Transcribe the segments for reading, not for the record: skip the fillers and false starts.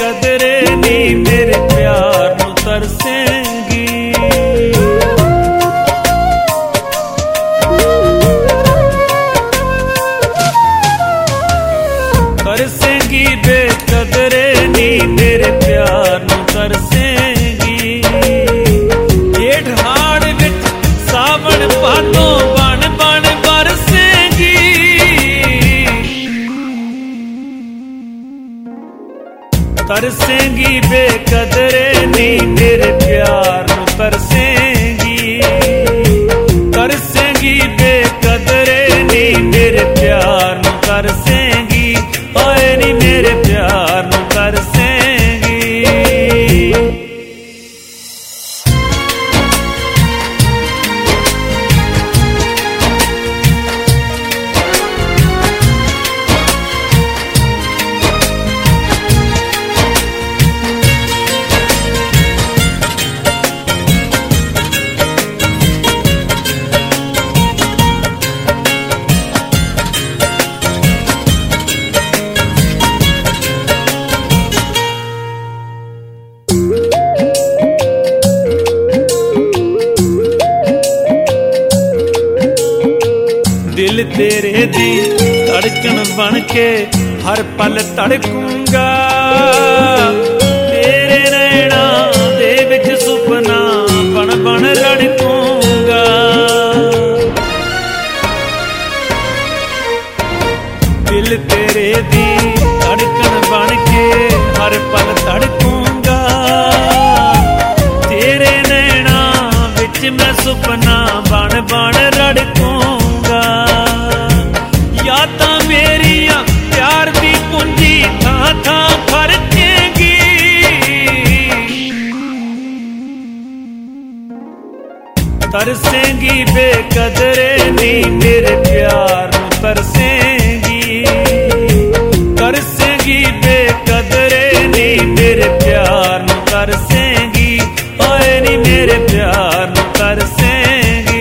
बेकदरे नी मेरे प्यार नू तरसेंगी। तरसेंगी बेकदरे नी मेरे प्यार नू तरसेंगी। जेठ हाड़ विच सावन भादों बन बन बरसेंगी। तरसेंगी बेकदरे नी मेरे प्यार नू तरसेंगी। तरसेंगी बेकदरे नी मेरे प्यार नू तरसेंगी। ओए नी मेरे प्यार नू तरसेंगी। दिल तेरे दी धड़कन बन के हर पल धड़कूंगा। तेरे नैना दे विच सुपना बन बन रड़कूंगा। दिल तेरे दी धड़कन बन के हर पल धड़कूंगा। तेरे नैना विच मैं सुपना बन बन रड़कूंगा। यादां मेरियां प्यार दी पूंजी थां थां खर्चेंगी। तरसेंगी बेकदरे नी मेरे प्यार नू तरसेंगी। तरसेंगी बेकदरे नी मेरे प्यार नू तरसेंगी। ओए नी मेरे प्यार नू तरसेंगी।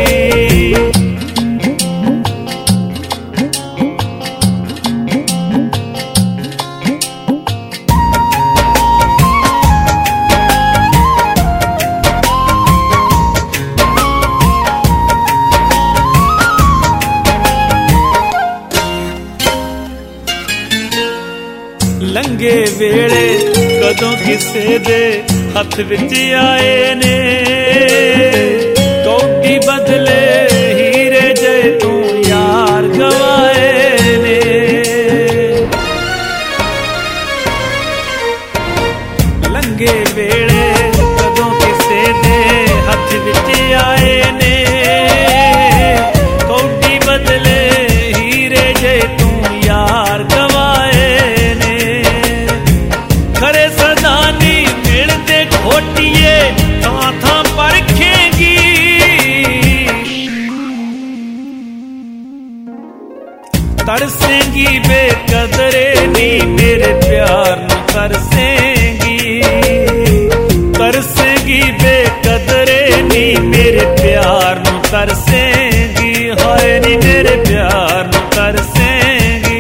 लंघे वेले कदों किसे दे हथ विच आए ने। कौडी बदले हीरे जे तू यार गवाए ने। लंघे वेले कदों किसे दे हथ विच आए ने। कौडी बदले हीरे जे तू यार गवाए ने। खरे सदा नी मिलते खोटिए थां थां परखेंगी। तरसेंगी बेकदरे नी मेरे प्यार नू तरसेंगी। तरसेंगी बेकदरे नी मेरे प्यार नू तरसेंगी। हाय नी मेरे प्यार नू तरसेंगी।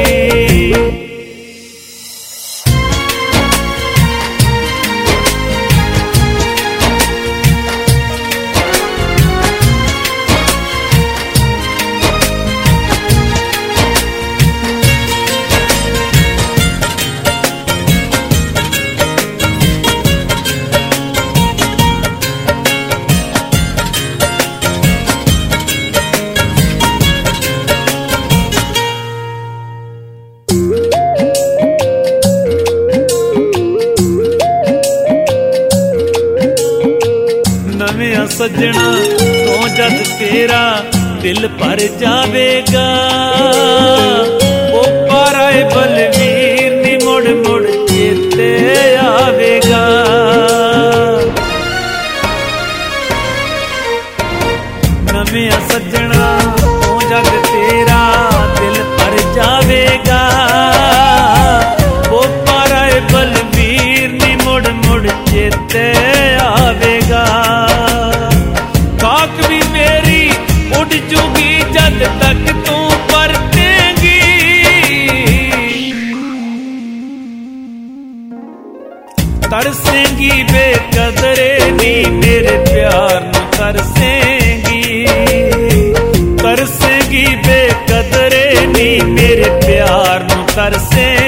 नवें सजना तो जद तेरा दिल भर जावेगा। ओ पाराए बलवीर नी मुड़ मुड़ चेते आवेगा। नवें सजना तो जद तेरा दिल भर जावेगा। ओ पाराए बलवीर नी मुड़ मुड़ चेते आवेगा। खाक भी मेरी उड़ जूगी जद तक तू परतेंगी। तरसेंगी बेकदरे नी मेरे प्यार नू तरसेंगी, तरसेंगी बेकदरे नी मेरे प्यार नू तरसेंगी।